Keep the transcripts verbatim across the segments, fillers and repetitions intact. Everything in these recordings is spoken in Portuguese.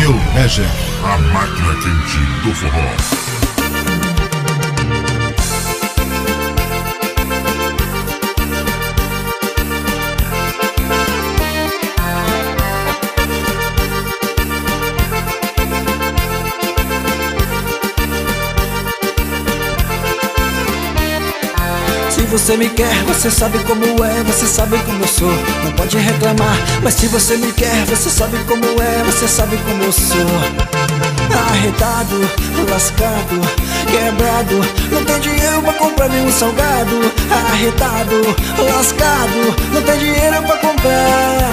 New Magic, a máquina quente do forró. Se você me quer, você sabe como é, você sabe como eu sou. Não pode reclamar, mas se você me quer, você sabe como é, você sabe como eu sou. Arretado, lascado, quebrado, não tem dinheiro pra comprar nenhum salgado. Arretado, lascado, não tem dinheiro pra comprar.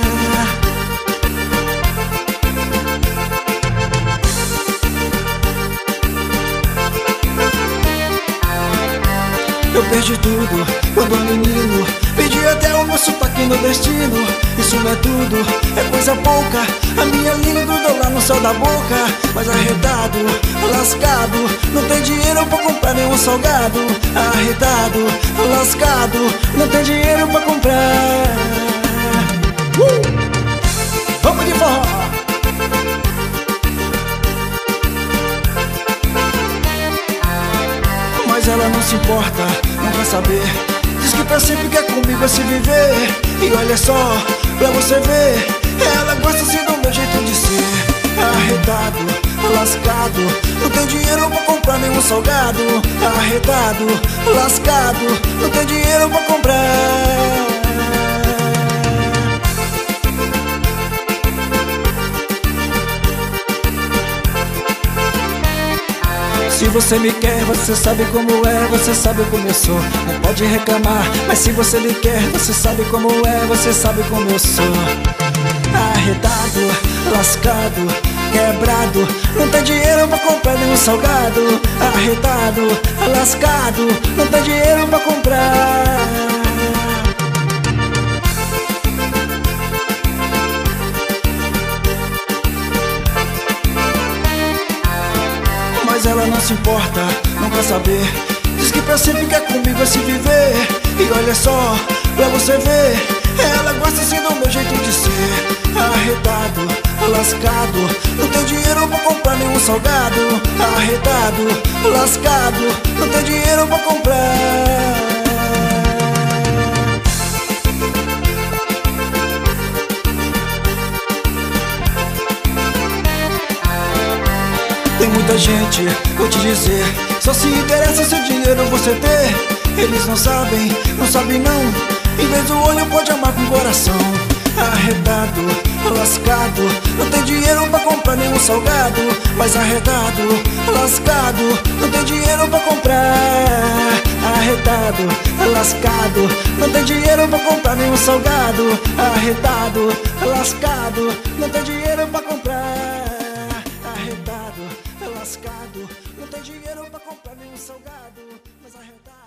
Eu perdi tudo quando menino, perdi até o meu sotaque no destino. Isso não é tudo, é coisa pouca, a minha língua grudou lá no céu da boca. Mas arretado, lascado, não tem dinheiro pra comprar nenhum salgado. Arretado, lascado, não tem dinheiro pra comprar. uh! Vamos de forró! Mas ela não se importa, não quer saber. Diz que pra sempre quer comigo é se viver. E olha só, pra você ver, ela gosta assim do meu jeito de ser. Arretado, lascado, não tem dinheiro pra comprar nenhum salgado. Arretado, lascado, não tem dinheiro pra comprar. Se você me quer, você sabe como é, você sabe como eu sou. Não pode reclamar, mas se você me quer, você sabe como é, você sabe como eu sou. Arretado, lascado, quebrado, não tem dinheiro pra comprar nenhum salgado. Arretado, lascado, não tem dinheiro pra comprar. Mas ela não se importa, não quer saber. Diz que pra sempre quer comigo é se viver. E olha só, pra você ver, ela gosta assim do meu jeito de ser. Arretado, lascado, não tem dinheiro pra comprar nenhum salgado. Arretado, lascado, não tem dinheiro pra comprar. Tem muita gente, vou te dizer, só se interessa se o dinheiro você ter. Eles não sabem, não sabem não. Em vez do olho pode amar com o coração. Arretado, lascado, não tem dinheiro pra comprar nenhum salgado. Mas arretado, lascado, não tem dinheiro pra comprar. Arretado, lascado, não tem dinheiro pra comprar nenhum salgado. Arretado, lascado, não tem dinheiro pra comprar. Arretado, lascado, não tem dinheiro pra comprar nenhum salgado. Mas arretado